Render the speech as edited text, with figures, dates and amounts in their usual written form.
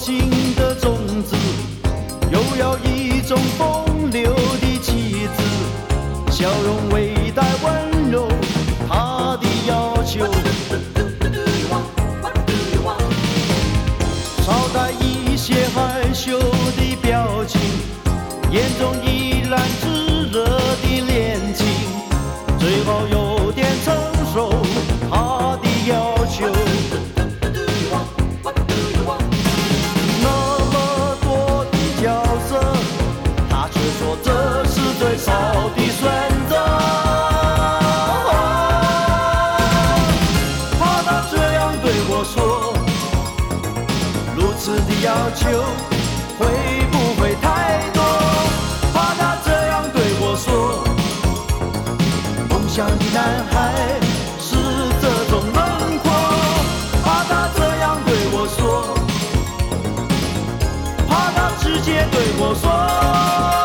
情的种子，又要一种风流的气质，笑容微带温柔，他的要求少带一些害羞的表情，眼中依然炙热的恋情，最好有点成熟，他的要求。那么多的角色，他却说这是最少的选择。怕他这样对我说，如此的要求会不会太多？怕他这样对我说，梦想的男孩是这种轮廓。怕他这样对我说，怕他直接对我说。